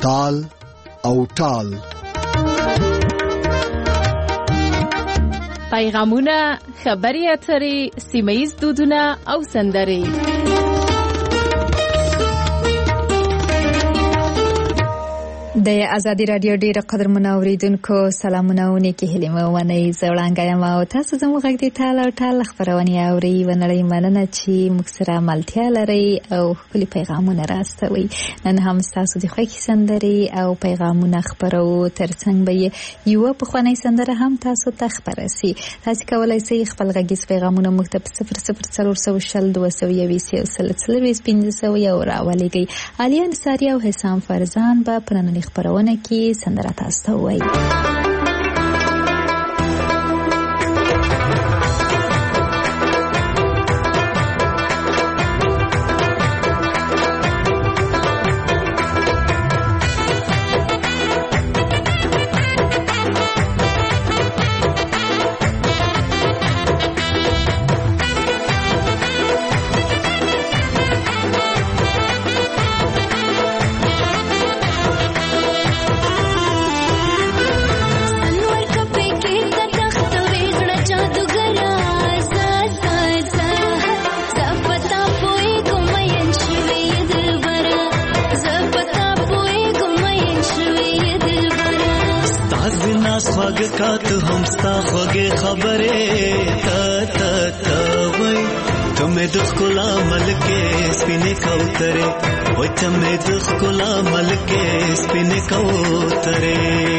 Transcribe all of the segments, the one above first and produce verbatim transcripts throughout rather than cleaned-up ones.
تال او ټال. پیغامونه، خبري اترې، سیمه‌ییز دودونه او سندرې. د ازادي رادیو ډیره قدرمنو اوریدونکو سلامونه او نیکی هیلې مو ونی زوړانګا یم او تاسو زموږ غږ دی ټال او ټال خبرونه اوري ونړۍ مننه چې موږ سره ملتیا لري او خپل پیغامونه راستوي. نن هم تاسو د خوښي سندري او پیغامونه خبرو ترڅنګ به یو په خواني سندره هم تاسو ته خبره سي. تاسو کولای شئ خپل غږیز پیغامونه موږ ته صفر صفر څلور شل دوه سوه یویس یو سل څلوېښت پنځه سوه یو راولېږئ. علي انصاري او حسام فرزان به پرنني خبرونه کې سندره تاسو ته وایي. स्वागत हम स्ता खोगे खबरे ता ता ता वही तुम्हें दुख कुला मल के स्पिने कौतरे वो तुम्हें दुख कुला मल के स्पिने कौतरे.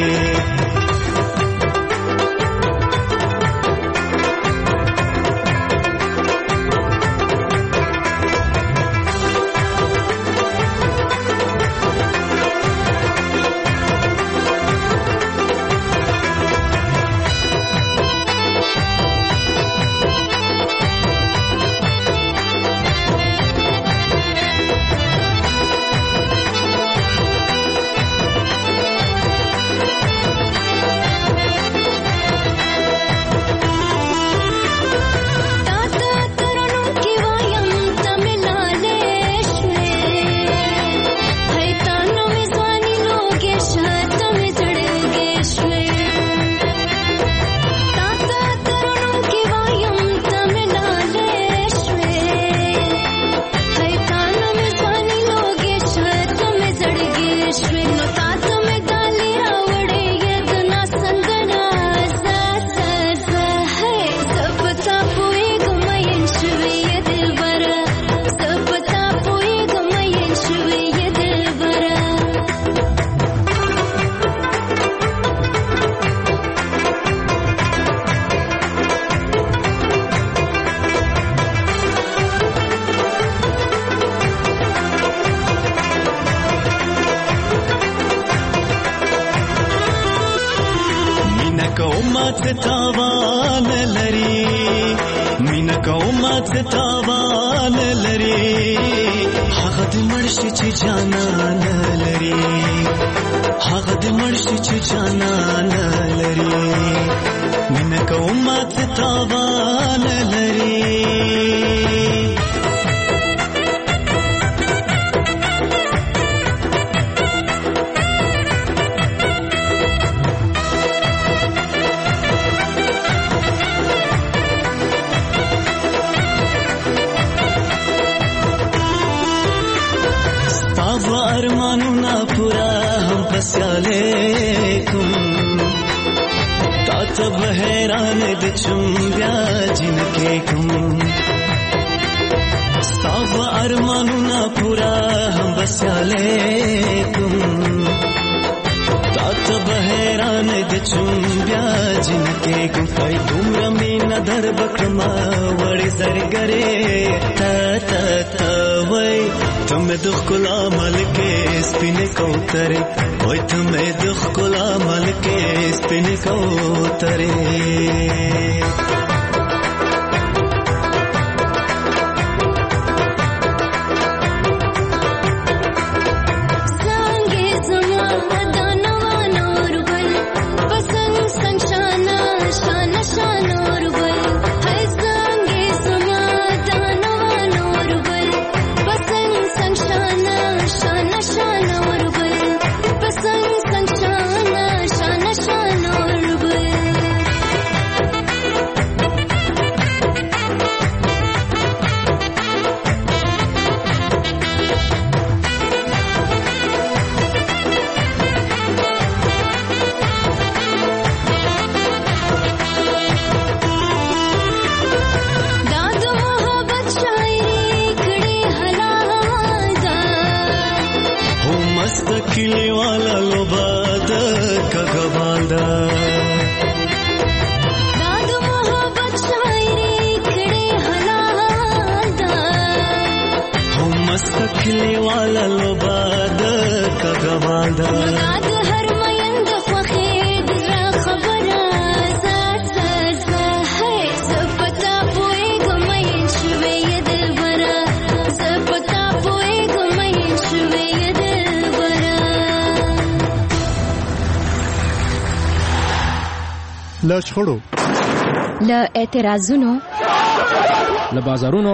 तुम्हें दुख कुला मल के स्पिने कौतरे ओए तुम्हें दुख कुला मल के स्पिने कौतरे. But مستقلی والا لوباد کګوادا د هر مېند خوخه د خبره زات زات هي سپتا پوي ګمې شوي دلبره سپتا پوي ګمې شوي دلبره لا شخړو له اعتراضونو له بازارونو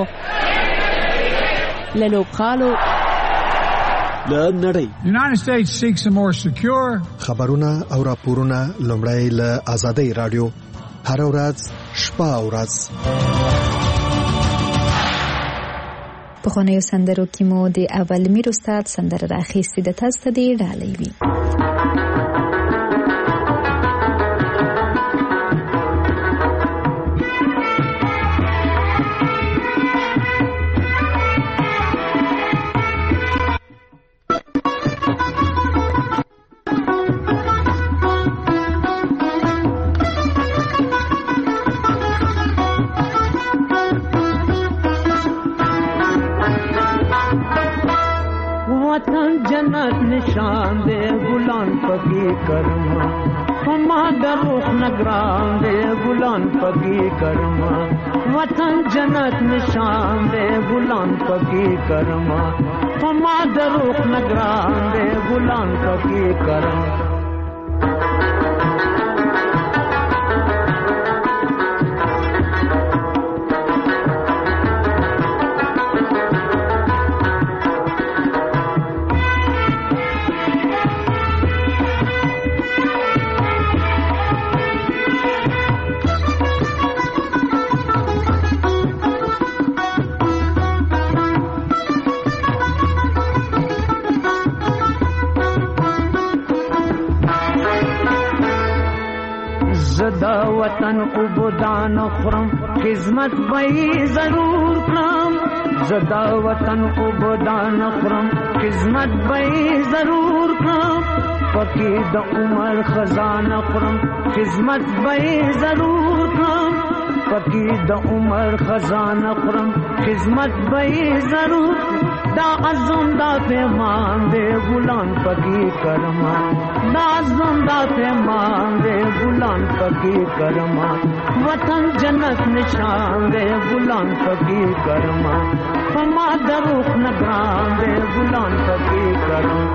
له لوبغالو له نړۍ The United States seeks a more secure خبرونه او راپورونه لومړی له آزادۍ رادیو هر ورځ شپه او ورځ په خونه‌یو سندرو کې مو د اول میر استاد سندره راخیستې د تاسو ته دی ډالۍ وي वतन जन्नत निशान दे गुलान पगी करमा हमा दरुख नगरान दे गुलान पगी करमा वतन जन्नत निशान दे गुलान पगी करमा हमा दरुख नगरान दे गुलान पगी करमा زدا وطن عبودان خرم خدمت بئی ضرور کرم زدا وطن عبودان خرم خدمت بئی ضرور کرم پکی د عمر خزانه خرم خدمت بئی ضرور کرم پکی د عمر خزانه خرم خدمت بئی ضرور دا عزم دا پیمان دے غلام پکی کرما دا عزم دا پیمان دے غلام پکی کرما وطن جنت نشان دے غلام پکی کرما فما دروخ نگران دے غلام پکی کرما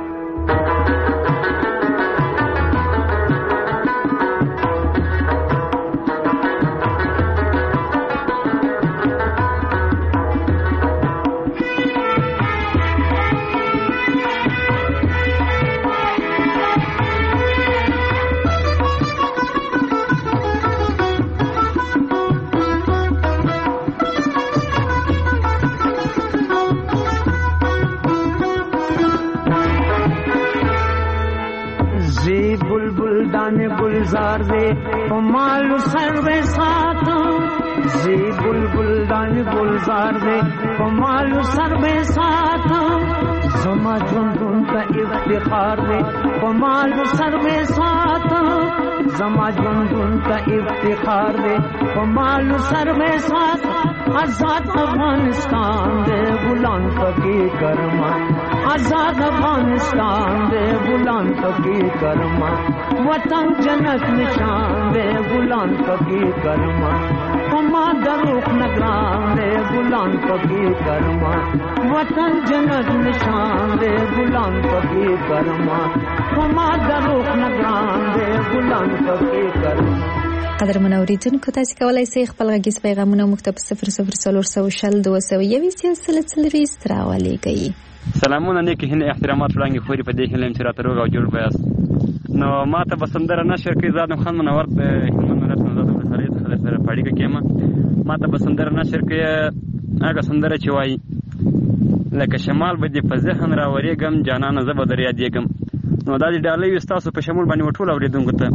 गुलजार दे मालू सर्वे साथ जी बुलबुल दान गुलजार दे मालू सर्वे साथ जमा जुंदुन का इफ्तिखार दे मालू सर्वे साथ जमा जुंदुन का इफ्तिखार दे मालू सर्वे साथ आजाद अफगानिस्तान दे गुलाम फकी करमा आजाद अफगानिस्तान दे गुलाम फकी करमा वतन जन्नत निशान दे गुलाम फकी करमा हमा दरुख नगरान दे गुलाम फकी करमा वतन जन्नत निशान दे गुलाम फकी करमा हमा दरुख नगरान दे गुलाम फकी करमा قدر منوریدونکو تاسو کولای شئ خپل غږیز پیغامونه موږ ته په صفر صفر څلور سوه شل دوه سوه یویشت یا سل څلوېښت راولېږئ. سلامونه نیکې هیلې احترامات وړاندې خوري په دې هیله یم چې راته روغ او جوړ به یاست. نو ما ته به سندره نشر کوي زادم خان منور د هلمند ولایت نوزاد ولسوالۍ څخه سره په اړیکه کې یم. ما ته به سندره نشر کوي هغه سندره چې وایي لکه شمال به دې په ذهن راورېږم جانانه زه به در یادېږم. نو دا دې ډالۍ وي ستاسو په شمول باندې وټول اورېدونکو ته.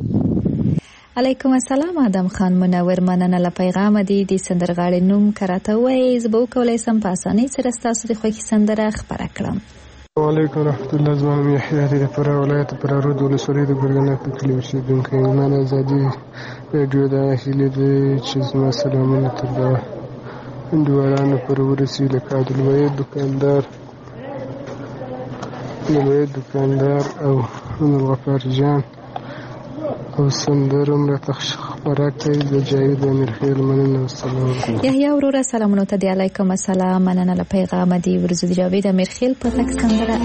علیکم السلام آدم خان منور مننه له پیغام دی د سندرغاړي نوم کراته وای زه به وکولای سم په اسانۍ سره ستاسو د خوښې سندره خبره کړم. وعلیکم رحمت الله زما نوم یحیی دی د فراه ولایت فراه رود ولسوالۍ د ګرګنه په کلي اوسېدونکی یم. من ازادي راډیو د هیلې دی چې زما سلامونه تر انډیوالانو پر ورسي لکه عبدالوحید دوکاندار عبدالوحید دوکاندار او عبدالغفار جان او سندره هم راته خپره کوي د جاوید امیرخیل. مننه. السلام علیکم. یحیی وروره سلامونه ته دی. علیکم السلام. مننه له پیغام دی ورزو د جاوید امیرخیل په تک سندره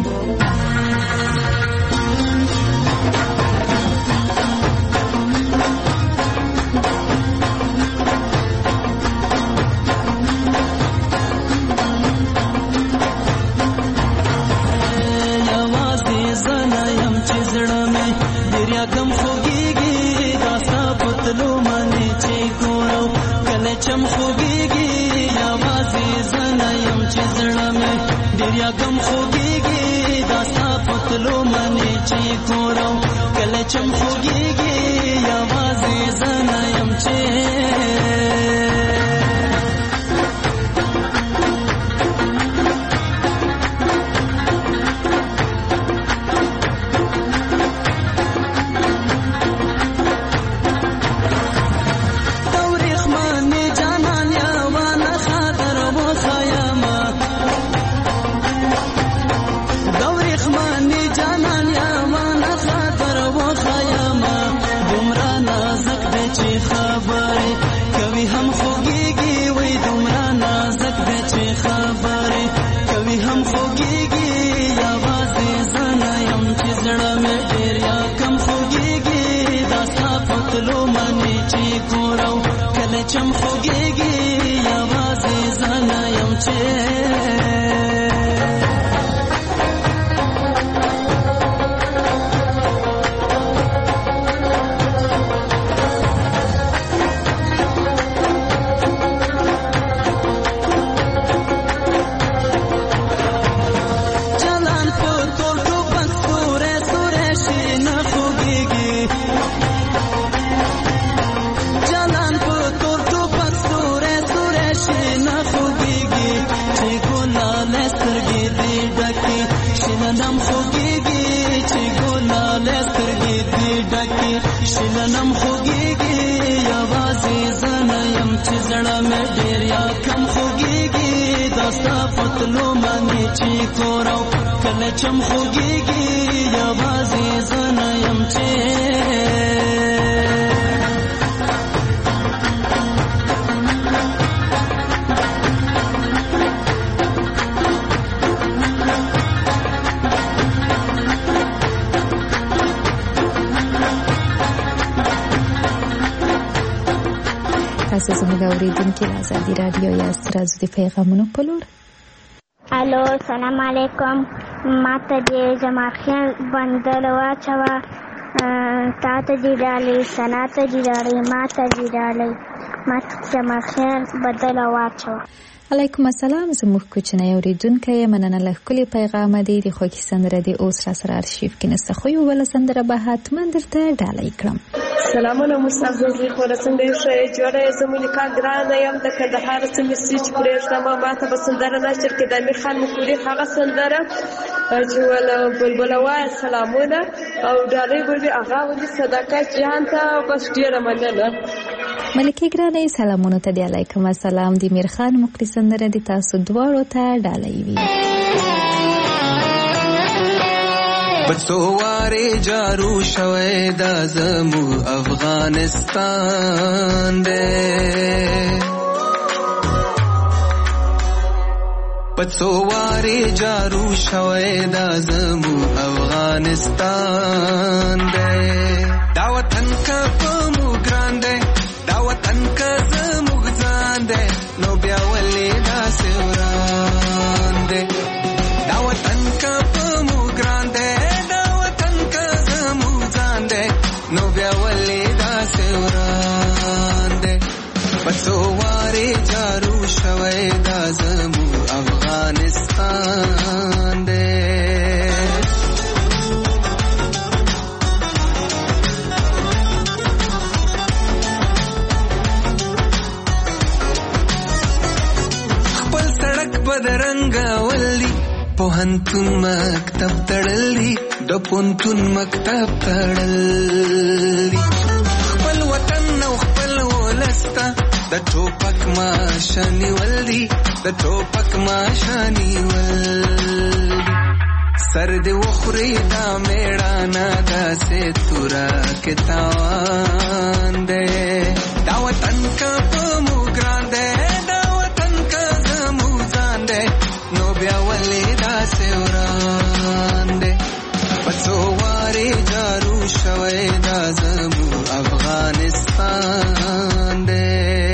غم خوږيږي داستا پتلو منې چې ګورو کله چم خوږيږي یوازې زنه يم چې چم خوږيږي یوازې زنه یم چې شلنم خوږيږي یوازې زنه یم چې زړه مې ډېر یا کم خوږيږي داستا پتلو باندې چې کورو کله چم خوږيږي یوازې زنه یم چې تاسو زموږ اوریدونکي آزادي رادیو یا ستاسو د پیغامونو په لور. الو سلام علیکم. ماته د جماخیان بندر واچوه تا ته دې ډالۍ سنا ته دې ډالۍ ما ته دې ډالۍ ماته جماخیان بدل واچوه. علیکم السلام. زموږ کوچنی اوریدونکی مننه له ښکلي پیغامه دی. د خوږې سندره د اوس را سره ارشیف کې نسته خو یو بله سندره به حتما درته ډالۍ کړم. سلامونه مستعززي خوره څنګه یې ښه یې جوړه یې زه ملیکا ګرانه یم د کندهار څنګه سیچ پرېږدم ماته به سندره نشر کې د امیر خان مکوري هغه سندره چې وله بلبله وایه سلامونه او ډالۍ به وي هغه ولي صداقت جهان ته بس ډېره مننه. ملکې ګرانې سلامونه ته دی. علیکم السلام. د امیر خان مکوري سندره د تاسو دواړو ته ډالۍ وي. بڅوارې جارو شوی دا زمو افغانستان دی بڅوارې جارو شوی دا زمو افغانستان دی دا وطن کا په مو ګران دی دا وطن کا زمو ځان دی نو بیا ولې داسې وران دی دا وطن کا په مو ګران دی نو بیا ولې داسې وران دی بڅوارې جارو شوی دا زمو افغانستان دی. خپل سړک بدرنګه ولي پوهنتون مکتب تړلی د پوهنتون مکتب تړلی خپل وطن او خپل ولسته د د ټوپک ماشانی ولدي د ټوپک ماشانی ولدي سر دې وخوري دا میړانه داسې تورا کې تاوان دی دا وطن کا په مو ګران دی دا وطن کا زمو ځان دی نو بیا ولې داسې وران دی پڅو واري جارو شوی دا زمو افغانستان دی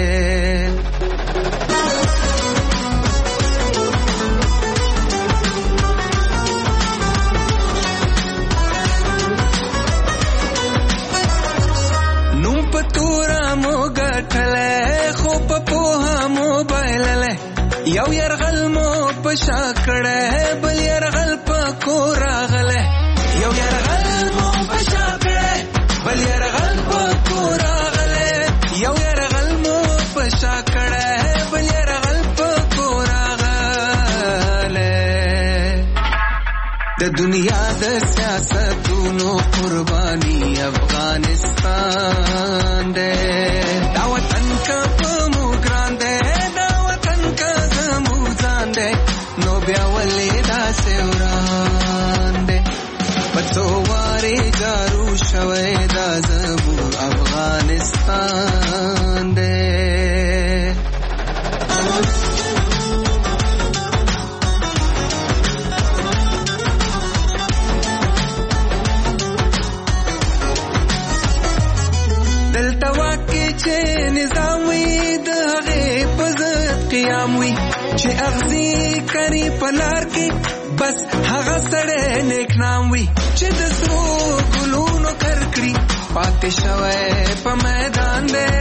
یو يرغل مو پشا کړه بل يرغل پکو راغله یو يرغل مو پشا کړه بل يرغل پکو راغله یو يرغل مو پشا کړه بل يرغل پکو راغله د دنیا د سیاستونو قرباني افغانستان دې دا وطن کا په مو ګران دې نو بیا ولې داسې وران دی پڅو واري جارو شوی دا زموږ افغانستان دی دلته واکې چې نظام وي د هغې په ضد قیام وي چې اغزي کری پلار کې بس هغه سړی نیک نام وي چې د سرو ګلونو کرکړي پاتې شوی په میدان دی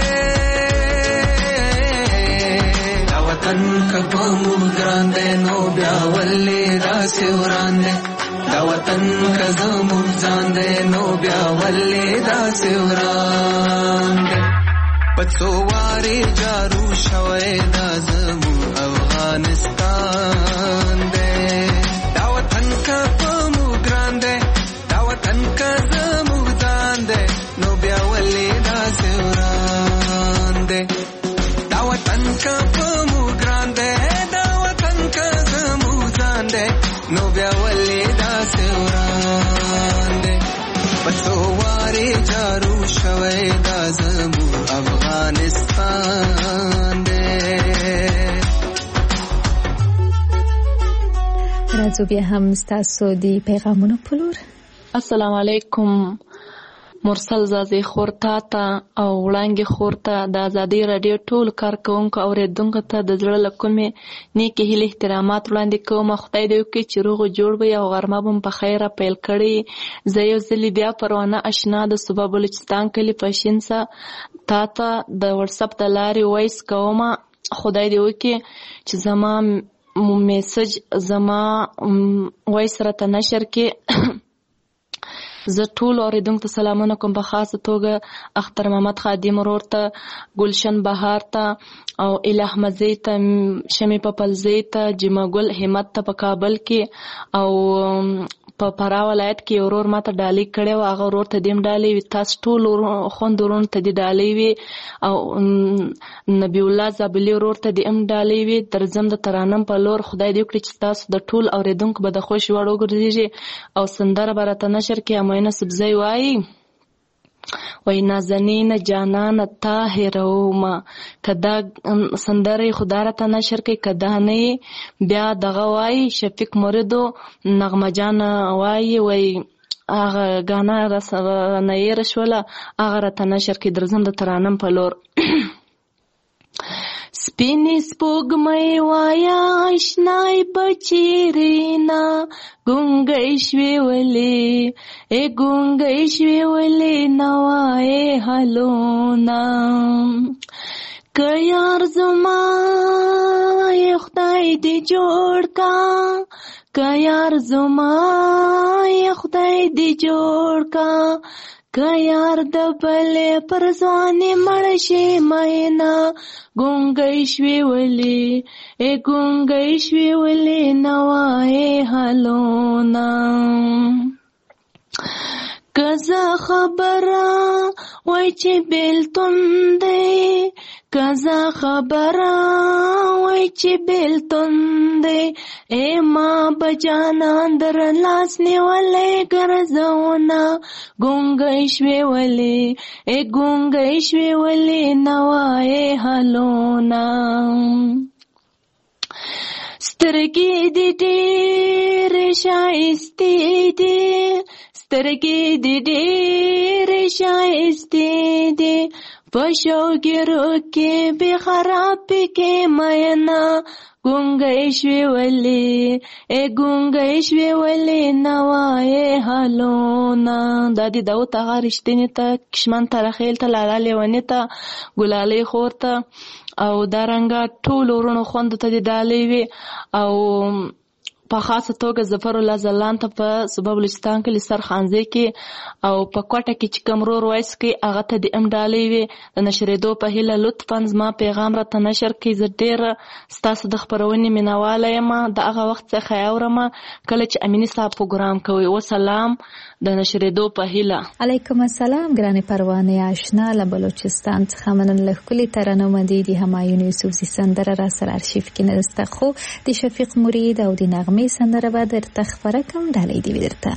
دا وطن که په موږ ګران دی نو بیا ولې داسې وران دی دا وطن که زموږ ځان دی نو بیا ولې داسې وران دی پڅو واري جارو شوی دا زموږ افغانستان دے دا وطن کا په مو ګران دے دا وطن کا زموږ ځان دے نو بیا ولې داسې وران دے دا وطن کا په مو ګران دے دا وطن کا زموږ ځان دے نو بیا ولې داسې وران دے پڅو واري جارو شوی دا زموږ افغانستان دے راځو بیا هم ستاسو د پیغامونو په لور. السلام علیکم مرسل زازي خورتا ته او وړانګې خورتا د ازادي رادیو ټول کارکونکو اوریدونکو ته د زړه له کومې نیکې هیلې احترامات وړاندې کوم. خدای دې وکړي چې روغ جوړ وي او غرمه به په خیره پیل کړي. زه یو ځلې بیا پروانه اشنا د صوبه بلوچستان کلي پشینسه تا ته د واتساپ د لارې وایس کوم. خدای دې وکړي چې زما میسج زما وایس راته نشر کې زه ټول اوریدونکو ته سلامونه کوم، په خاصه توګه اختر محمد خادم ورور ته، ګلشن بهار ته او الہ مزی ته، شمی پپلزی ته، جمع ګل همت ته په کابل کې او په فراه ولایت کې ورور ماته ډالۍ کړې و، هغه ورور ته دیم ډالۍ وي. تاسو ټول خوند ورور ته دې ډالۍ وي او نبی الله زابلی ورور ته دې ام ډالۍ وي. درځم د ترانم په لور. خدای دې وکړي چې تاسو د ټول اوریدونکو به د خوښ وړ وګرځي او سندره به راته نشر کې امینه سبزی وایي وای نازنین جانان طاهروما. کدا سندره خدا راته نشر کې، کدا نه بیا دغه وای شفیق موریدو نغمه جان وای وای هغه غانا رسنه یې رشوله هغه راته نشر کې. درځم د ترانم په لور. سپینې سپوږمۍ وایا اشنای بچیرینا ګونګۍ شوې ولې ای ګونګۍ شوې ولې نوای حالونه که یار زما ای خدای دې جوړ کا، که یار زما ای خدای دې جوړ کا، که یار د بلې پر ځوانې مړ شي مینا ګونګۍ شوې ولې ای ګونګۍ شوې ولې نوای حالونه. که زه خبره وای چې بیلتون دی کزا خبره وای چې بیلتون دی ای ما بجانا در لاس نیولې ګرځونه ګونګی شوې ولې ای ګونګی شوې ولې نوای حالونه سترګې دې ډېرې ښایستې دي سترګې دې ډېرې ښایستې دي په شوګیرو کې بې خرابې کې مینا ګونګی شوې ولې ای ګونګی شوې ولې نوای حالونه. دا دې داود هغه رښتینې ته کشمن ته رخیل ته لالا لیونې ته ګلالۍ خور ته او دارنګه ټولو وروڼو خوندو ته دې ډالۍ وي او په خاصه توګه ظفر الله ځلان ته په صوبه بلوچستان کې سرخانځي کې او په کوټه کې چې کوم رور وایس کې هغه ته د ام ډالۍ وي د نشرېدو په هیله لطفا زما پیغام راته نشر کړئ. زه ډېره ستاسو د خپرونې مینواله یم د هغه وخت څخه اورم کله چې امیني صاحب پروګرام کوي. وسلام د نشرېدو په هیله. علیکم السلام ګرانې پروانې آشنا له بلوچستان څخه مننه ښکلې ترانه مدې د همایون یوسفزي سندره را سره ارشیف کې نسته خو د شفیق مرید او د نغمې سندره به درته خپره کړم ډالۍ دې وي درته.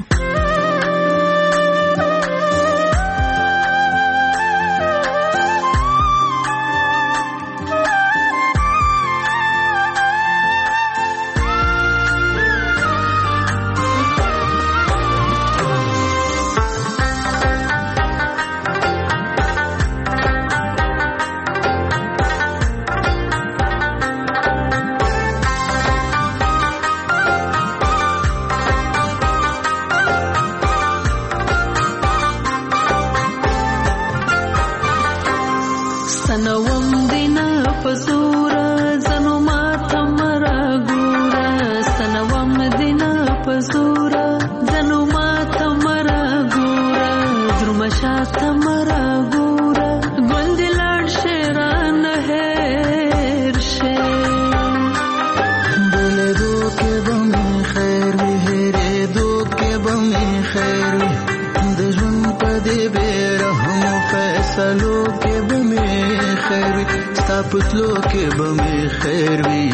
پتلو کې به مې خیر وي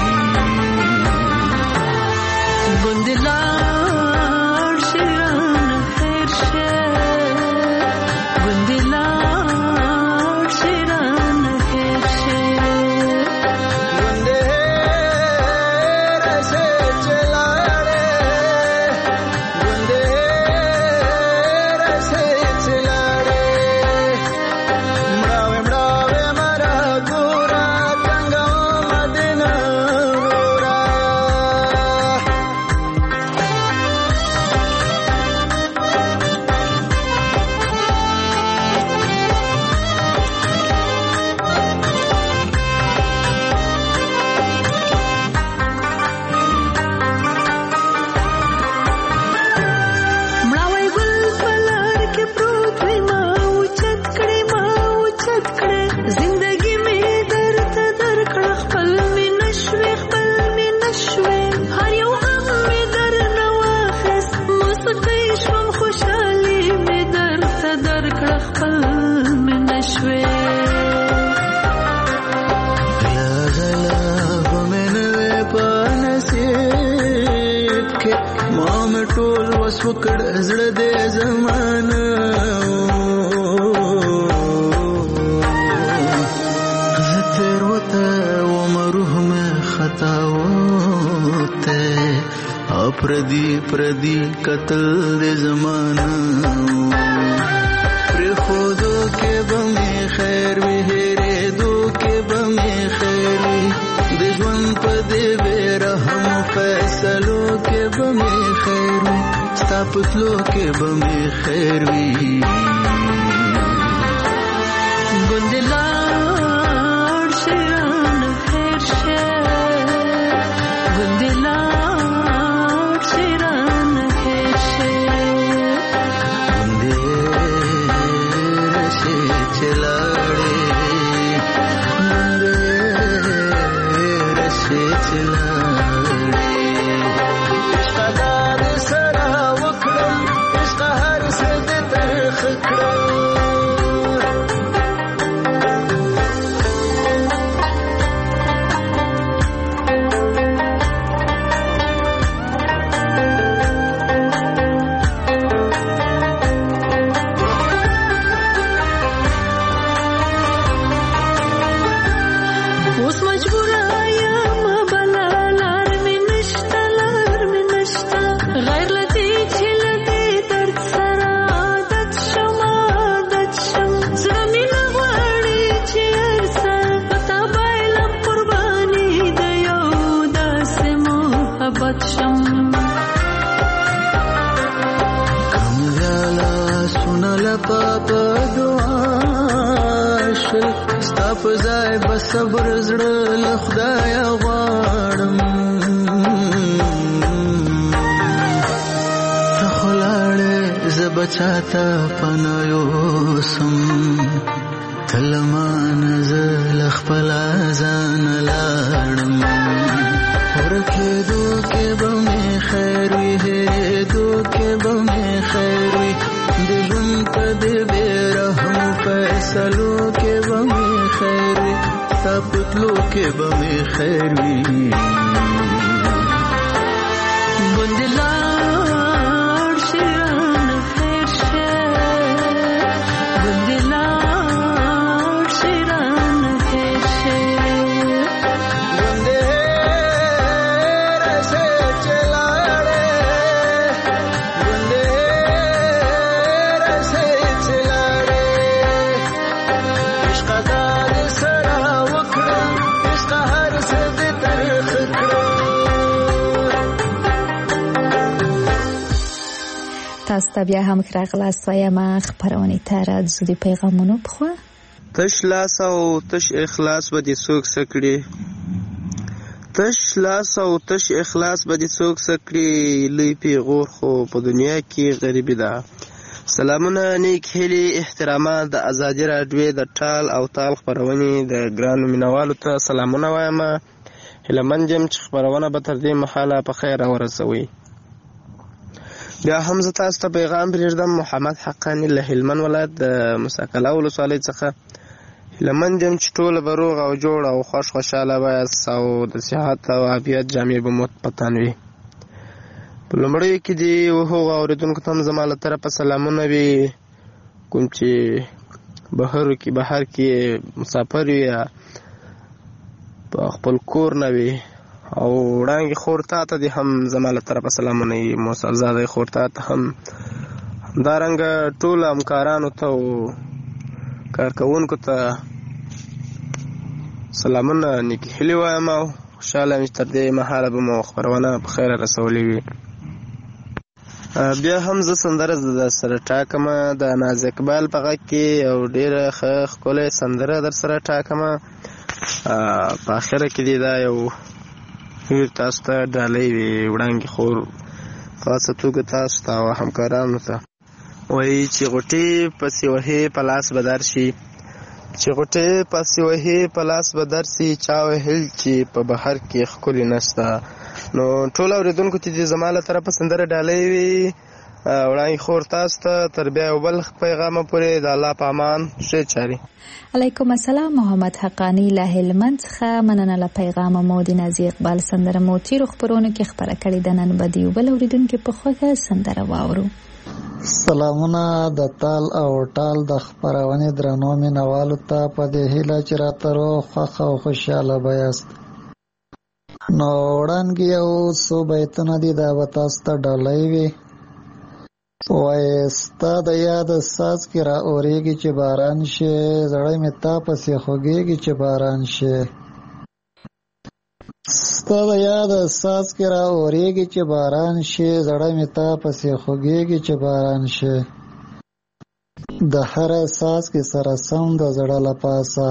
ګوندلار شیران خیر شه ګوندلار شیران خیر شه ګوندې رسې چلاړې ګوندې رسې چلاړې مړاوې مړاوې مرا وکړ زړه دې زمانه زتر وته ومروح مې خطا وته اپردي پردي قتل دې زمانه پر خودو کې به خیر وي هره دو کې به خیر وي د ژوند په دې رحم فیصلو کې به خیر وي ستا پتلو کې به مې خیر وي ګوندلار شیران خیر شه ګوندلار شیران خیر شه ګوندې رسې چلاړې ګوندې رسې چلاړې عشق دار سره وکړم عشق هر څه دې ترخ کړم بد شم کمزالا سونا لپا پا دعا شل ستا پزای بصبر زړه لخدای غواړم تخلاړې زبچاته پنایو سم تلمان زل خپل ځان لاړم ورکه دوکه بمې خیر وي دوکه بمې خیر وي دلون ته دې رحم فیصلو کې بمې خیر وي تپتلو کې بمې خیر وي بندلار شیران خیر شه بندلار شیران خیر شه تاسو ته بیا هم راغلاست وایم خبرونه ته راځو د پیغامونو په خوا تش لاس او تش اخلاص به دي څوک سکړي تش لاس او تش اخلاص به دي څوک سکړي لوی پیغور خو په دنیا کې غریبي ده سلامونه نیک هیلې احترامات د ازادي راډیو د ټال او تال خبرونه د ګرانو مینوالو ته سلامونه وایم هیله من یم چې خبرونه به تر دې مهاله په خیر ورسوي بیا هم زه تاسو ته پیغام پرېږدم محمد حقانی له هلمند ولایت د مساکله ولسوالۍ څخه هیله مند یم چې ټوله به روغ او جوړ او خوش خوشحاله بایاست او د صحت او عافیت جامې به مو په تن وي په لومړیو کې دې هغو اورېدونکو ته هم زما له طرفه سلامونه وي کوم چې بهر کې بهر کې مسافر وي یا په خپل کور نه وي او وړانګې خور تا ته دې هم زما له طرفه سلامونه وي موسلزادی خور تا ته هم همدارنګه ټولو همکارانو ته او کارکوونکو ته سلامونه نیکې هیلې وایم او خوشحاله یم چې تر دې مهاله به مو خپرونه په خیره رسولې وي بیا هم زه سندره در سره ټاکمه د ناز اقبال په غږ کې او ډېره ښه ښکلې سندره در سره ټاکمه په اخره کې دې دا یو تاسو ته ډالۍ وي وړانګې خور خاصه توګه تاسو ته او همکارانو ته وایي چې غوټې پسې وهې په لاس به درشي چې غوټې پسې وهې په لاس به درسي چا وهل چې په بهر کې ښکلې نشته نو ټول اورېدونکو ته دې زما له طرفه سندره ډالۍ وي وړانګې خور تاسو ته تر بیا یو بل پیغامه پورې د الله په امان ښې چارې علیکم السلام محمد حقانی له هلمند څخه مننه له پیغام مو د نازي اقبال سندره مو تیرو خبرونه کې خبره کړې ده نن به د یو بل اورېدونکي په خوږه سندره واورو سلامونه د تال او ټال د خبرونې درنو مینوالو ته په دې هیله چې راته روغ خوښ او خوشحاله بیاست نو وړاندې یو څو بیتونه دي دا به تاسو ته ډالۍ وي وایي ستا د یاد ساز کې را اورېږي چې باران شي زړه مې تا پسې خوږېږي چې باران شي ستا د یاد ساز کې را اورېږي چې باران شي زړه مې تا پسې خوږېږي چې باران شي د هر ساز کې سره سم د زړه له پاسه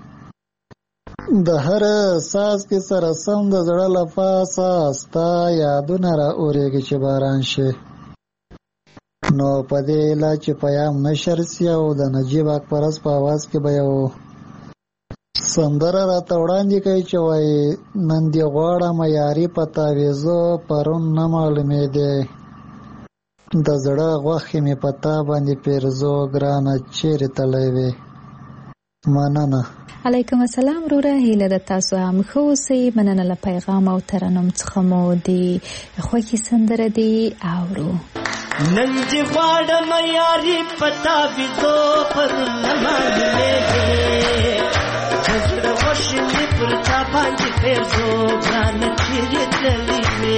د هر ساز کې سره سم د زړه له پاسه ستا یادونه را اورېږي چې باران شي نو په دې لا چې پیام نشر سي او د نجیب اکبرس په आवाज کې به یو سندره راته وړاندې کوي چې وایي نن دې غواړم یاري په تاویزو پرون نه معلومېدې د زړه غوښې مې په تا باندې پیرزو ګرانه چیرې تللی وې مننه علیکم السلام وروره هیله ده تاسو هم ښه اوسئ مننه له پیغام او ترنم څخه مو د خوښې سندره دې اورو نن دې غواړم یاري په تاویزو پرون نه معلومېدې زړه غوښې مې پر تا باندې پیرزو ګرانه چیرې تللی وې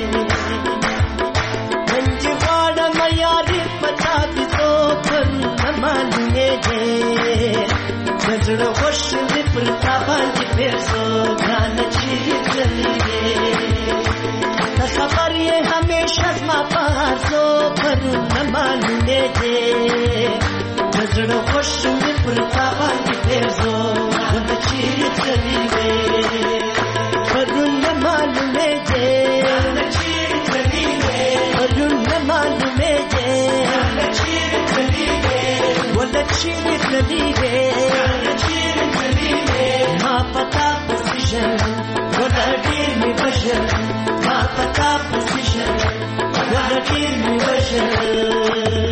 نن دې غواړم یاري په تاویزو پرون نه معلومېدې زړه غوښې مې پر تا باندې پیرزو ګرانه چیرې تللی وې دې نظر خوش مې پر تا باندې پیرزو ول چیرې تللی وې پرون نه معلومې دې چیرې تللی وې پرون نه معلومې دې چیرې تللی وې ول چیرې تللی وې چیرې تللی وې ما پتا پسیژن ول ډېر مې بشر ما پتا پسیژن ول ډېر مې بشر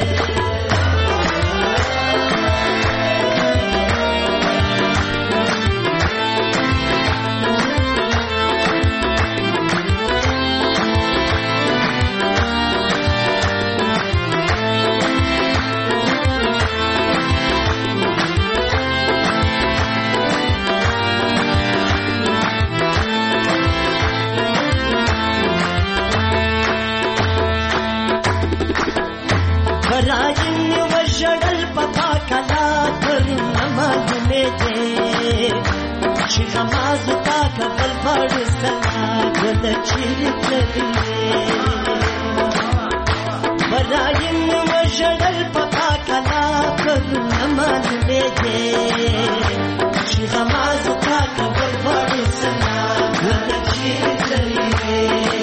راجن وشړل پپا کلا کرن معلومه دې چې غماز تا کبل پړ سلا ګل چیرې راجن وشړل پپا کلا کرن معلومه دې چې غماز تا کبل پړ سلا ګل چیرې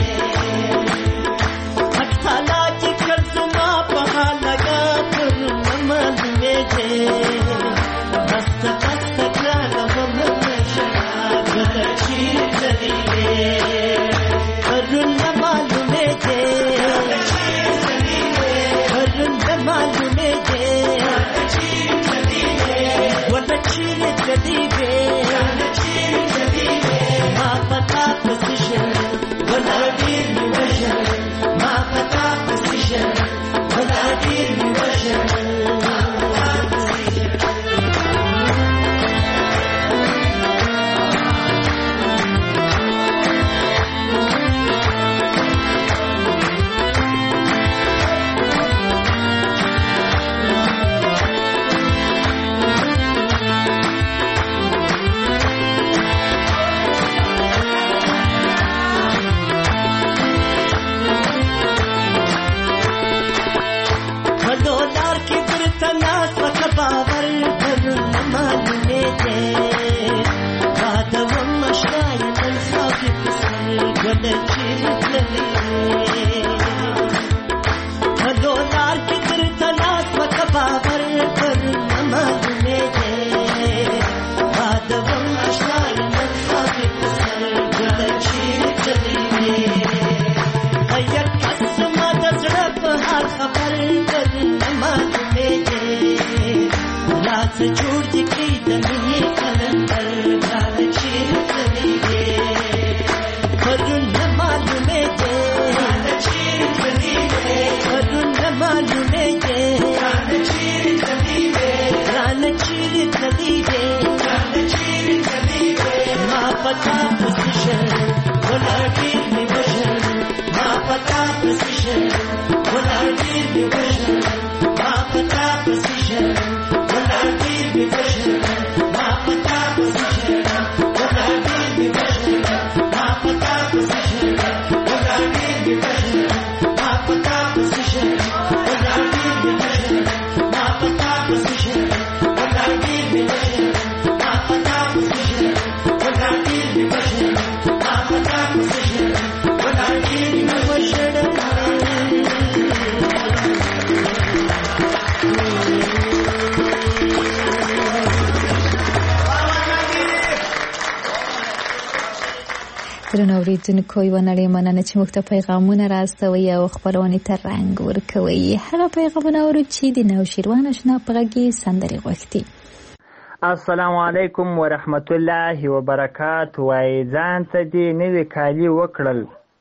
درنو اوریدونکو یو نړۍ مننه چې موږ ته پیغامونه راستوي او خپرونې ته رنګ ورکوي. هغه پیغامونه اورو چې د نوشیروان اشنا په غږ کې سندرې غوښتي. السلام علیکم ورحمت الله وبرکاته. وای ځان ته دې نوې کالي وکړل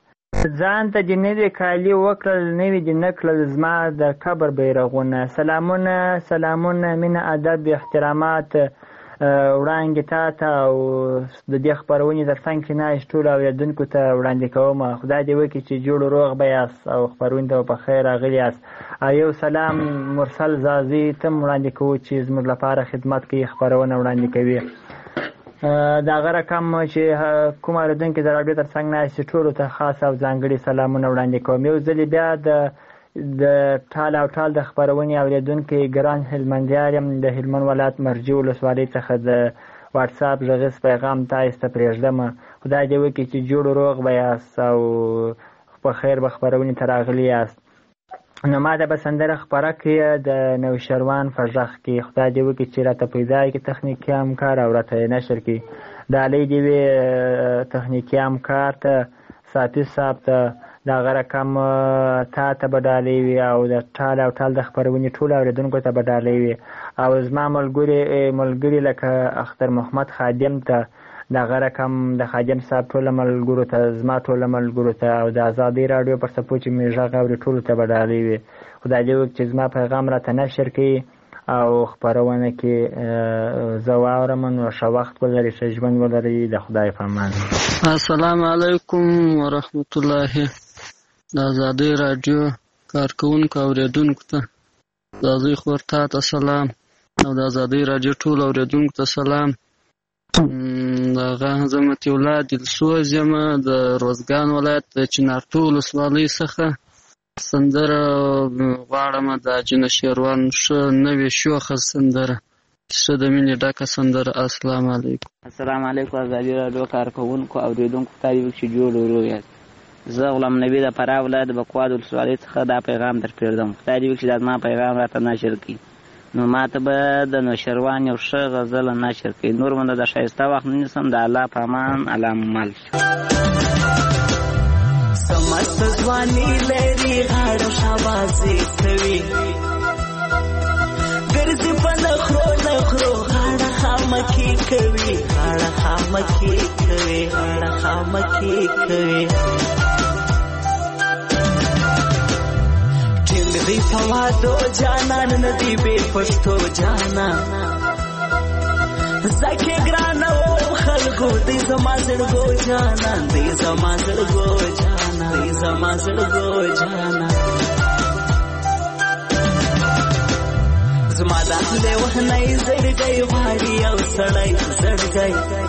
ځان ته دې نوې کالي وکړل نوې دې نکړل زما د قبر بیرغونه. سلامونه سلامونه مینه ادب احترامات وړاندې تا ته او د دې خپرونې تر څنګ کې ناست ټولو اورېدونکو ته وړاندې کوم. خدای دې وکړي چې جوړ روغ به یاست او خپرونې ته په خیر راغلي یاست. یو سلام مرسل زازي ته وړاندې کوو چې زموږ لپاره خدمت کوي خپرونه وړاندې کوي. د هغه رقم چې کوم اورېدونکي د راډیو تر څنګ ناست ټولو ته خاص او ځانګړي سلامونه وړاندې کوم. یو ځلې بیا د د ټال او ټال د خپرونې اورېدونکی ګران هلمندیار یم د هلمند ولایت مرجې ولسوالۍ څخه د واټساپ غږیز پیغام تاسو ته پرېږدم. خدای دې وکړي چې جوړ روغ به یاست او په خیر به خپرونې ته راغلي یاست. نو ما ته به سندره خپره کړي د نوشروان په غږ کې. خدای دې وکړي چې راته پیدا کړي تخنیکي همکار او راته یې نشر کړي. ډالۍ دې وي تخنیکي همکار ته ساتي صاحب ته د هغه رقم تا ته به ډالۍ وي او د ټال او ټال د خپرونې ټولو اورېدونکو ته به ډالۍ وي او زما ملګري ملګري لکه اختر محمد خادم ته د هغه رقم د خادم صاحب ټولو ملګرو ته زما ټولو ملګرو ته او د ازادۍ راډیو پر څپو چې مې غږ اوري ټولو ته به ډالۍ وي. خدای دې وکړي چې زما پیغام راته نشر کړي او خپرونه کې زه واورم. نو ښه وخت ولرئ، ښه ژوند ولرئ. د خدای په امان. السلام علیکم ورحمت الله. د ازادۍ راډیو کارکوونکو اورېدونکو ته د ازادۍ خور تا ته سلام او د ازادۍ راډیو ټولو اورېدونکو ته سلام. دغه زه متي الله دلسوز یم د روزګان ولایت د چنارتو ولسوالۍ څخه. سندره غواړم د جنه شیروان ښه نوې شوخه سندره ښه د مینې ډکه سندره. السلام علیکم. السلام علیکم ازادۍ راډیو کارکوونکو اورېدونکو ته دې وکړي چې جوړ ورو یاست. زه غلام نبي د فراه ولایت د بکواد ولسوالۍ څخه دا پیغام در پرېږدم. خدای دې وکړي چې دا زما پیغام راته نشر کړي. نو ما ته به د نوشروان یو ښه غزل نشر کړي. نور منده د ښایسته وخت نه نیسم. د الله په امان. الله مل سمست ځواني لري غاړه شاباسي کوي ګرځي په نخرو نخرو غاړه خامکي کوي غاړه خامکي کوي غاړه خامکي کوي ټینګ دی په وادو جانان ندی بې پښتو جانان زکه ګرانه و خلکو دی زما زړګو جانان دی زما زړګو جانان دی زما زړګو جانان زما داخله وهنه زړګي غواړي او سړی زړګي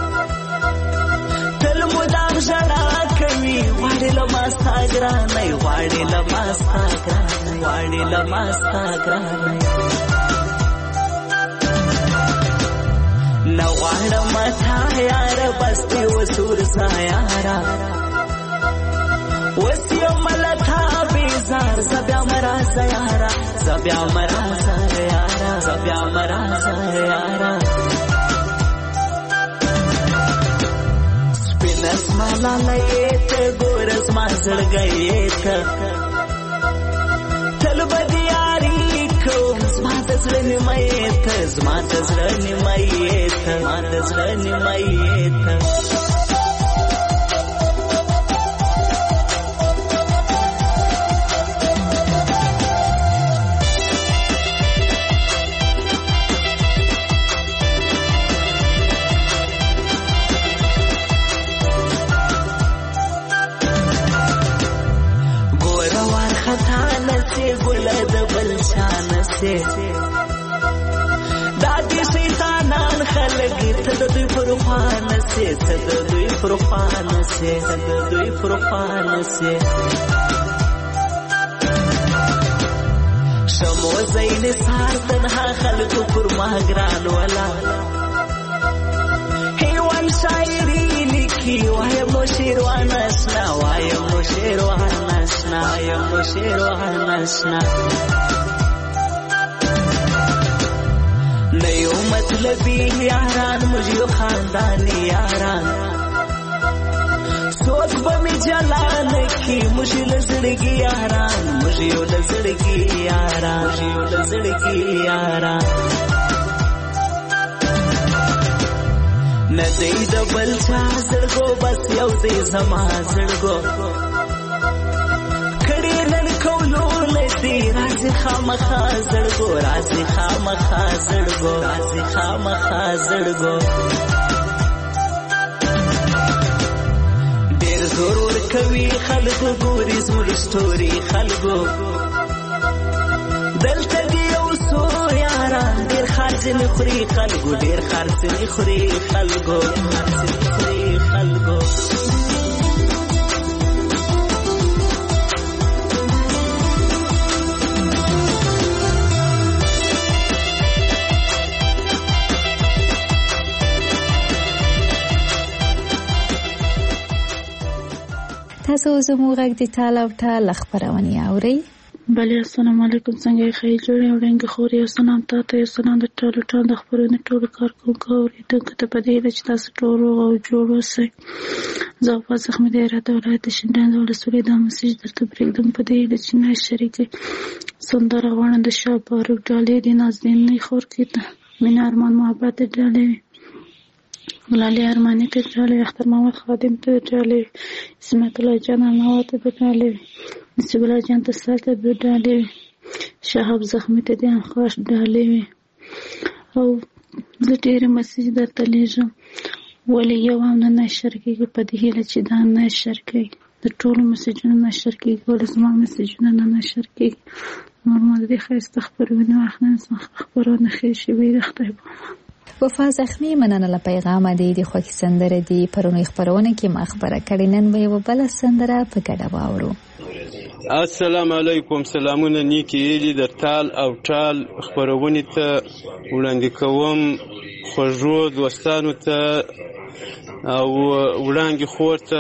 تل مدام ژړا کوي غواړي له ما ستا ګرانه غواړي له ما ستا ګرانه غواړي له ما ستا ګرانه نو غواړم تا یار بس دې وسور سا یارا وسیو ملتا بیزار زبیا مرا یارا زبیا مرا یارا زبیا مرا یارا سپینس مالا لیت ګورس ما زړګیت تل بدیاری کوم زما د زړه نیمایت زما د زړه نیمایت زما د زړه نیمایت ګل د بل شان سي دادي شیطانان خلک ته د دوی پرخوان سي ته د دوی پرخوان سي ته د دوی پرخوان سي شمو زین سار تنها خلک پر ما ګران ولا هیوان شاعري لیکي وایم نو شیروان اسنا وایم نو شیروان اسنا وایم نو شیروان اسنا نیو مطلبی یاران مجھو خاندانی یاران سوک بمی جلان کی مجھو لزڑگی یاران مجھو لزڑگی یاران مجھو لزڑگی یاران ندی دبل چا زړګو بس یو دی زما زړګو کړي نن کولو لدی راځي خامخا زړګو راځي خامخا زړګو راځي خامخا زړګو ډېر زور ور کوي خلکو ګوري زموږ ستوري خلکو دلته دی یو څو یاران ډېر خرڅ نه خوري خلکو ډېر خرڅ نه خوري خلکو خرڅ نه خوري خلکو زموږ غږ د ټال او ټال خپرونې اورئ. بله السلام علیکم، څنګه یې ښه جوړې وړنګې خور، یو سلام تا ته، یو سلام د ټالو ټال د خپرونې ټولو کارکوونکو اورېدونکو ته په دې هیله چې تاسو ټول روغ او جوړ اوسئ. زه عباس زخمي د هرات ولایت د شینډنډ ولسوالۍ دا مسیج درته پرېږدم په دې هیله چې نه شریکې سندره غواړم د شاه باروک ډالۍ د نازنینې خور کې ته مینه ارمان محبت د ډالۍ ګلالي ارماني ته ډالۍ، اختر محمد خادم ته ډالۍ، اسمت الله جان الموا ته ډالۍ، نصیب الله جان ته ساته به ډالۍ، شهاب زخمي ته د انخواش ډالۍ وي. او زه ډېرې مسیج درته لیږم ولې یو هم نه نشر کېږي، په دې هیله چې دا نشر کېږي، د ټولو مسیجونه نشر کېږي، ولې زما مسیجونه نه نشر کېږي. نور ما د دې ښایسته خپرونې وخت نه زما خپرونه ښې شوې د خدای په امان. وفا زخمي مننه له پیغامه دی د خوښې سندره دی پرونی خپرونه کې ما خبره کړې، نن به یوه بله سندره په ګډه واورو. السلام علیکم، سلامونه نیکې هیلې د ټال او ټال خپرونې ته وړاندې کوم خوږو دوستانو ته او وړاندې خور ته،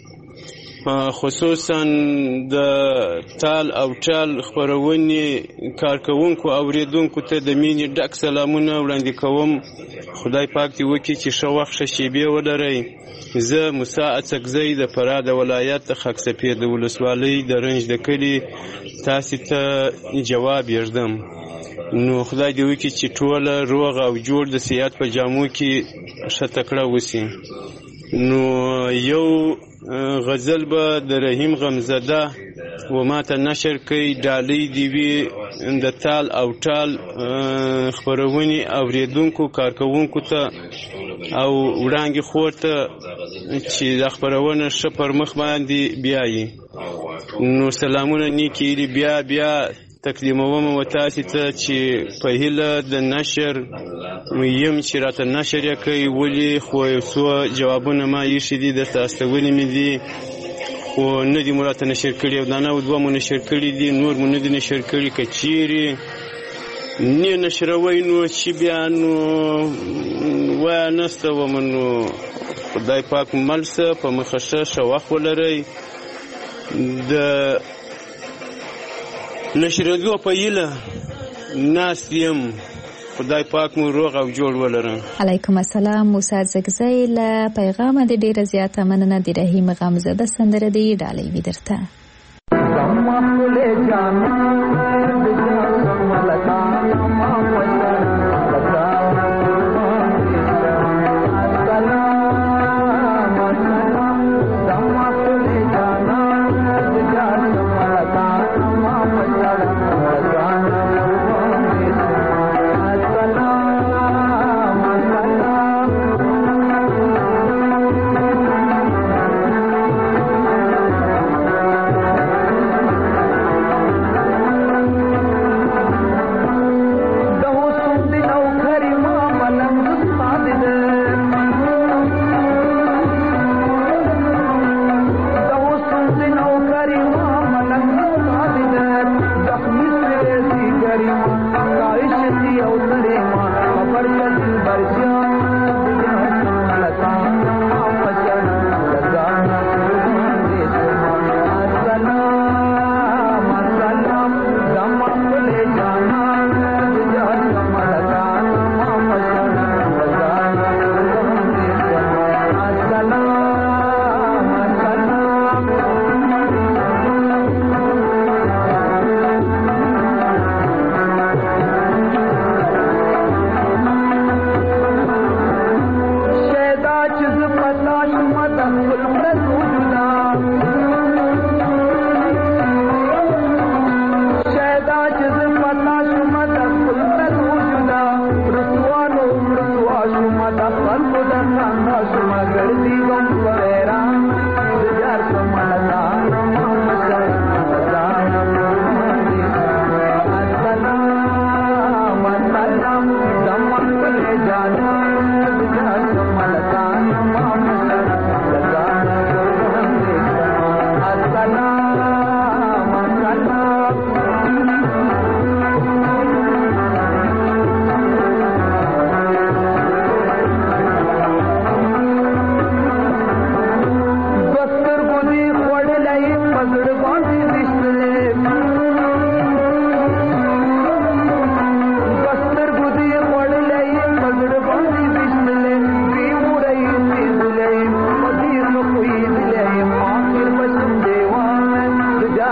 خصوصا د ټال او ټال خپرونې کارکوونکو اوریدونکو ته د مینې ډک سلامونه وړاندې کوم. خدای پاک دې وکړي چې ښه وخت ښه شیبې ولرئ. زه موسی اڅکزی د فراه د ولایت د خاک سفید د ولسوالۍ د رنج د کلي تاسې ته جواب یږدم. نو خدای دې وکړي چې ټوله روغ او جوړ د صحت په جامو کې ښه تکړه وسي. نو یو غزل به د رحیم غمزده و ما ته نشر کوي، ډالۍ دې وي د تال او ټال خپرونې اوریدونکو کارکوونکو ته او وړاندې خور ته چې دا خپرونه ښه پر مخ باندې بیایي. نو سلامونه نیکې هیلې بیا بیا تقدیموم و تاسې ته چې په هیله د نشر یم چې راته نشر یې کوي، ولې خو یو څو جوابونه ما ایښي دي درته استولي مې دي خو نه دي مو راته نشر کړي، او دانه او دوه مو نشر کړي دي، نور مو نه دي نشر کړي. که چیرې نه نشروئ نو چې بیا نو وایه نسته ومه، نو خدای پاک مل شه په مخه ښه ښه وخت ولرئ. د نشرېدو په هیله ناست یم، خدای پاک مو روغ او جوړ ولرم. علیکم السلام. موسی زګزی له پیغامه د ډېره زیاته مننه د رحیم غمزده سندره دی ډالۍ وي درته.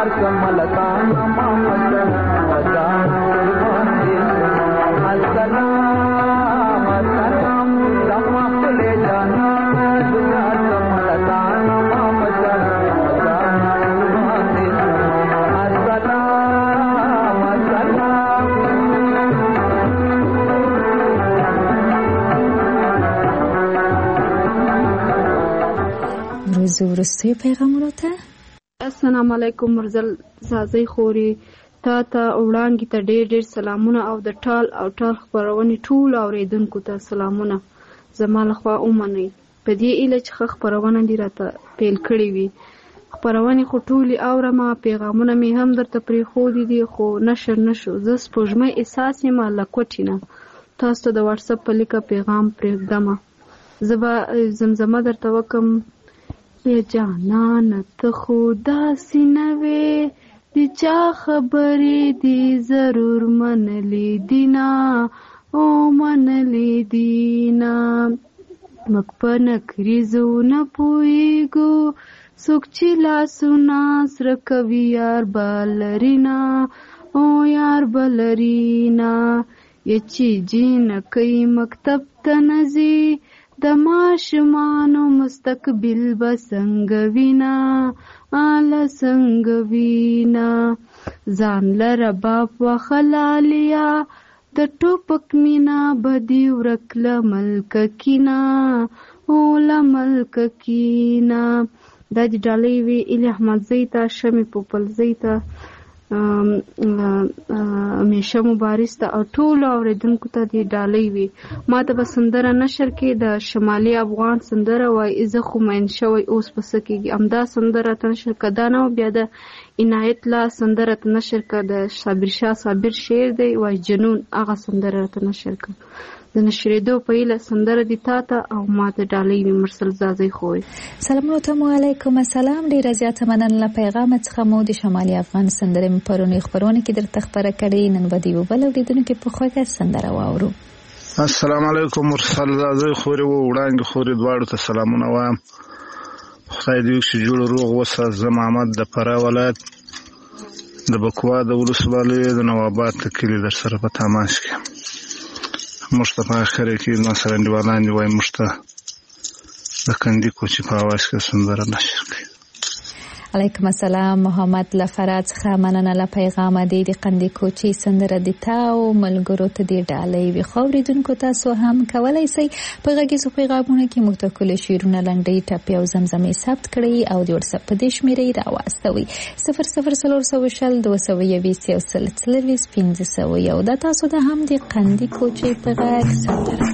یار کملتان محمد جان قربان دي السلام السلام زما خپل جانا یار کملتان محمد جان قربان دي السلام السلام روزو ورستوی پیغامونو ته السلام علیکم مرزل زازی خوري تا ته وړاندې ته ډېر ډېر سلامونه او د ټال او ټال خپرونې ټول اوریدونکو ته سلامونه زما لخوا ومنئ په دې ایله چې ښه خپرونه دې راته پیل کړې وي خپرونې خو ټولې اورم پیغامونه مې هم درته پرېښودي دي خو نشر نه شو زه سپوږمۍ احساس یم له کوټې نه تاسو ته د واتساپ په لیکه پیغام پرېږدمه زه به زمزمه درته وکم یا جانان ته خو داسې نه وې د چا خبرې دي ضرور منلې دي نه او منلې دي نه موږ په نکریزو نه پوهېږو څوک چې لاسونه سره کوي یار به لري نه او یار به لري نه یا چې جینکۍ مکتب ته نه ځي د ماشومانو مستقبل به څنګه وینا اله څنګه وینا ځان لره باپ وخلالیا د ټوپک مینا بدی ورکله ملک کینا او له ملک کینا د ډالۍ وی الی احمد زیتا شمی پوپل زیتا همیشه مبارز ته او ټول اوریدونکو ته دی ډالۍ وي ما ته به سندره نشر کې د شمالي افغان سندره وای زه خو مین شوی اوس پس کېږي امدا سندره ته نشر کدا نه بیا د عنایت لا سندره ته نشر کړه د صابر شاه صابر شعر دی وای جنون هغه سندره ته نشر کړه د نشریدو په ایله سندره دی تا ته او ما ته ډالۍ وي مرسل زازی خوې سلام علیکم السلام ډیر زیاته مننه پیغام څخه مو د شمالي افغان سندره پرونی خبرونه کې درته خبره کړې نن به دی وبل اوریدونکو په خوګه سندره واورو السلام علیکم مرسل زازی خوري و وړاندې خوري دواړو ته سلامونه وایم خدای دې چې جوړ روغ وسه زه محمد د فرا ولایت د بکوا د ولسوالۍ د نواباد کلی در سره په تماس کې مصطفی اخر کې نو سره دیوالان دی وای مشته د کندي کوچی په اواز کې سندره نشر کړي علیکم السلام محمد لفرات څخه مننه له پیغام دی د قندي کوچی سندره د تاو ملګرو ته دی ډالۍ وي خوریدونکو تاسو هم کولای شئ په غږیزو پیغامونو کې موږ ته کول شیرونه لنډۍ ټاپي او زمزمې ثبت کړئ او د واتساپ په دې شمیرې راواستوي صفر صفر څلور سوه شل دوه سوه یویشت یو سل څلوېښت پنځه سوه یو دا تاسو ته هم د قندي کوچی په غږ سندره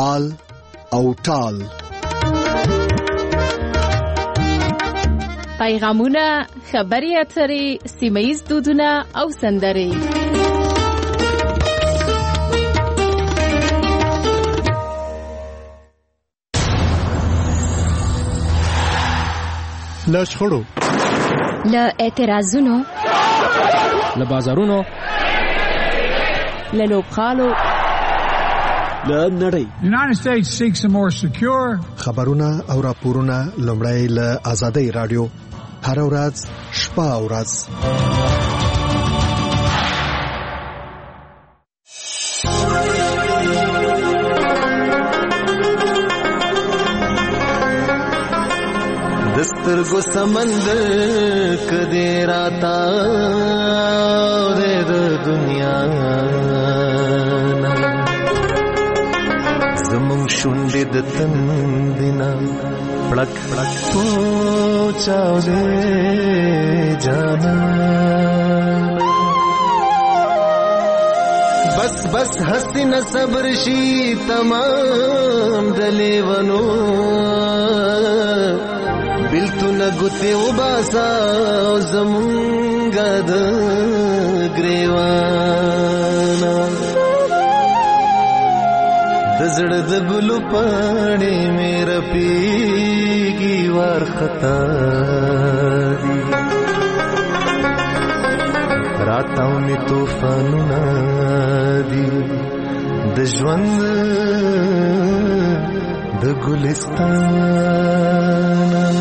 ټال او ټال. پیغامونه، خبري اترې، سیمه‌ییز دودونه او سندرې. له شخړو، له اعتراضونو، له بازارونو، له لوبغالو، له نړۍ. United States seeks a more secure. خبرونه او راپورونه لومړی له آزادۍ رادیو هر ورځ شپه او ورځ. دسترګو سمندر کدی راتا د دنیا زمون شونډې د تندینا پړک پړک پوچاو دې جانا بس بس حسین صبر شي تمام دلی ونو بلتونه ګوتې وباسا زمونږه د ګریوانا د زړه د ګلو پاڼې مې رپېږي وارخطا دي راتاو مې طوفانونه دي د ژوند د ګلستان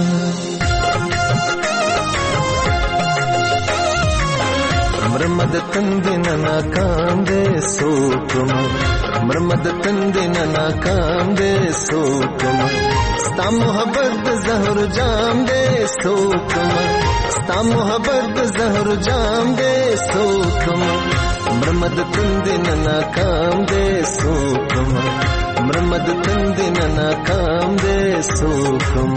مرمد تندن ناکام دے سوکم مرمد تندن ناکام دے سوکم ستا محبت زہر جام دے سوکم ستا محبت زہر جام دے سوکم مرمد تندن ناکام دے سوکم مرمد تندن ناکام دے سوکم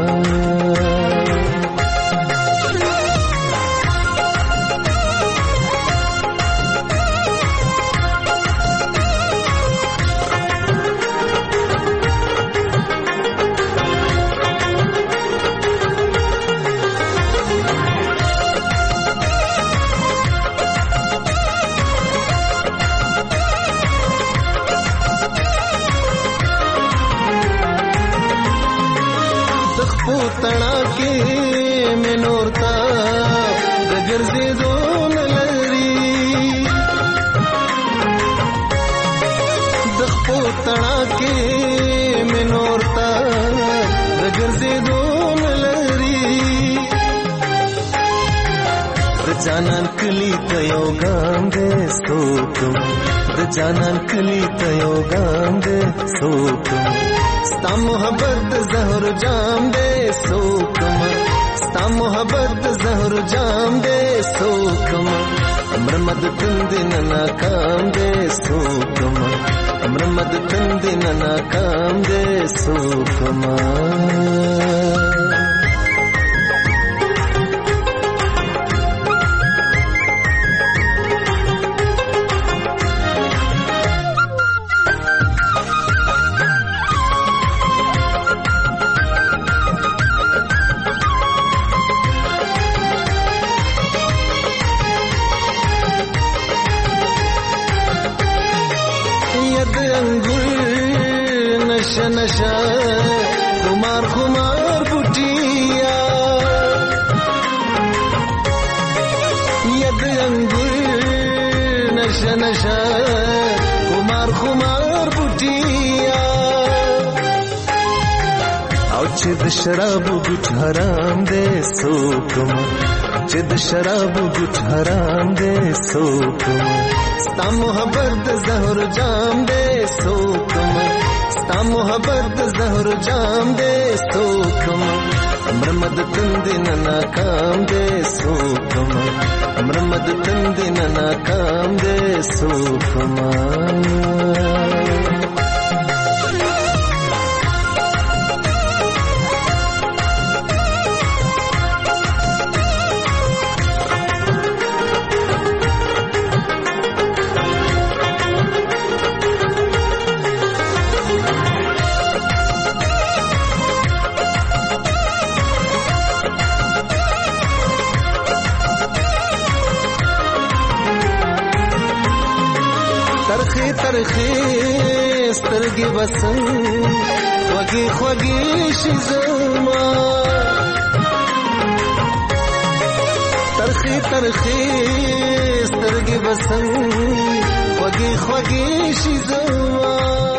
تڑا کے میں نورتا دگر سے دون لری دخپو تڑا کے میں نورتا دگر سے دون لری د جانان کلی تیو گام دے سوکم د جانان کلی تیو گام دے سوکم ستا محبت زہر جام دے سوکم ستا محبت زہر جام دے سوکم مرمد تندن ناکام دے سوکم مرمد تندن ناکام دے سوکم نشا نشا خمار خمار بوٹیا ید انگور نشا نشا خمار خمار بوٹیا او چې د شرابو ګوټ حرام دے سوکم چې د شرابو ګوټ حرام دے سوکم ستا محبت زہر جام دے سوکم ستا محبت زہر جام دے سوکم مرمد تندن ناکام دے سوکم مرمد تندن ناکام دے سوکم ترخی سترګې بسن خوږې خوږې شي زما ترخی ترخی سترګې بسن خوږې خوږې شي زما